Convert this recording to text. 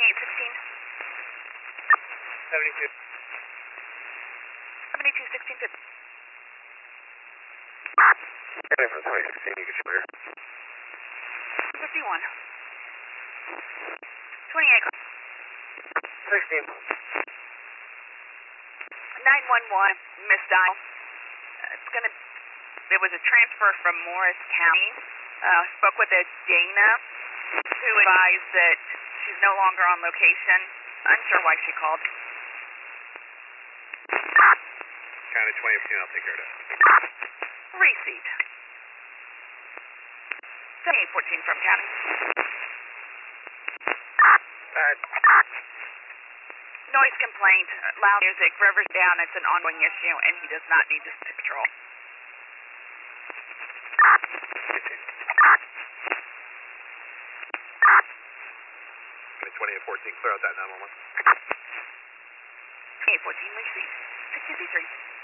2816. 72. 7216. Heading from 2016, you can clear. 51. 28. 16. 911, misdial. It was a transfer from Morris County. Spoke with a Dana who advised that she's no longer on location. Unsure why she called. County 2015, I'll take care of that. Received. 7814 from County. Noise complaint, loud music, river's down, it's an ongoing issue, and he does not need to patrol. 2814, clear out that 911. 2814 received. 653.